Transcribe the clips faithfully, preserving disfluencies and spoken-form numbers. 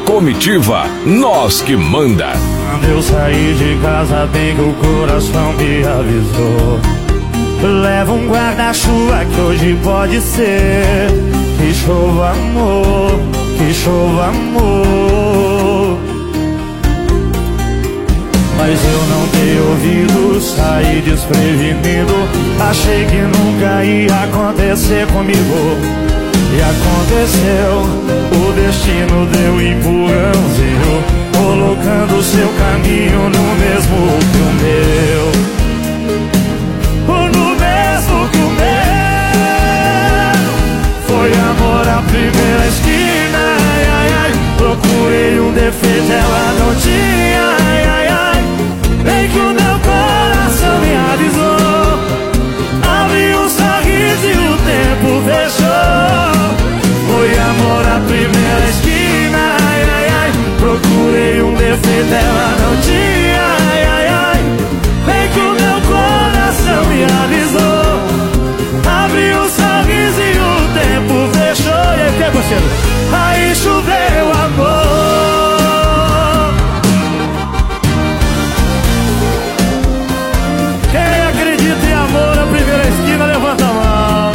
Comitiva, nós que manda. Quando eu saí de casa, bem que o coração me avisou. Leva um guarda-chuva que hoje pode ser que chova amor, que chova amor. Mas eu não dei ouvido, saí desprevenido. Achei que nunca ia acontecer comigo. E aconteceu, o destino deu empurrãozinho, colocando seu caminho no mesmo que o meu. Ou no mesmo que o meu. Foi amor à primeira esquina, ai, ai, ai. Procurei um defeito, ela não tinha, ai, ai, ai. Bem que o meu coração me avisou. Abri um sorriso e o tempo fechou. Foi amor à primeira esquina, ai, ai, ai. Procurei um defeito, ela não tinha, ai, ai, ai. Bem que o meu coração me avisou. Abri um sorriso e o tempo fechou. E aí, que é, parceiro? Aí choveu amor. Quem acredita em amor à primeira esquina, levanta a mão.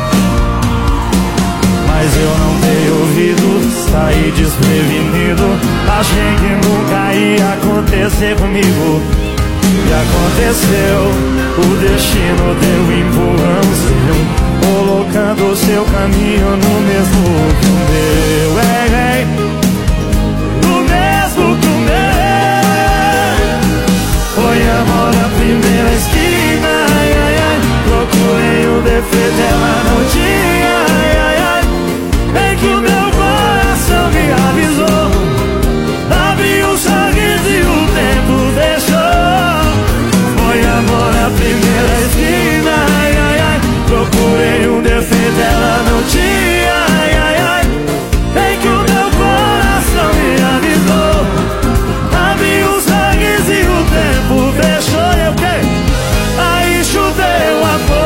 Mas eu não dei ouvido, saí desprevenido. Achei que nunca ia acontecer comigo. E aconteceu, o destino deu empurrãozinho, colocando seu caminho no mesmo que o meu. Ei, ei, no mesmo que o meu. Foi amor à primeira esquina, ai, ai, ai. Procurei o defeito, ela não tinha, ai, ai, ai. Bem que o meu coração me avisou. Abri um sorriso e o tempo deixou. Foi amor à primeira esquina, ai, ai, ai. Procurei um defeito, ela não tinha, ai, ai, ai. Bem que o meu coração me avisou. Abri um sorriso e o tempo fechou. E o quê? Aí choveu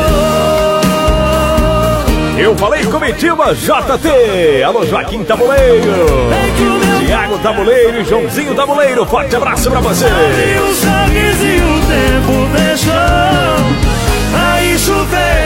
amor. Eu falei Comitiva J T. Alô, Joaquim Tabuleiro, Tiago Tabuleiro e Joãozinho Tabuleiro. Forte abraço pra você. Abri um sorriso e o tempo fechou. Aí choveu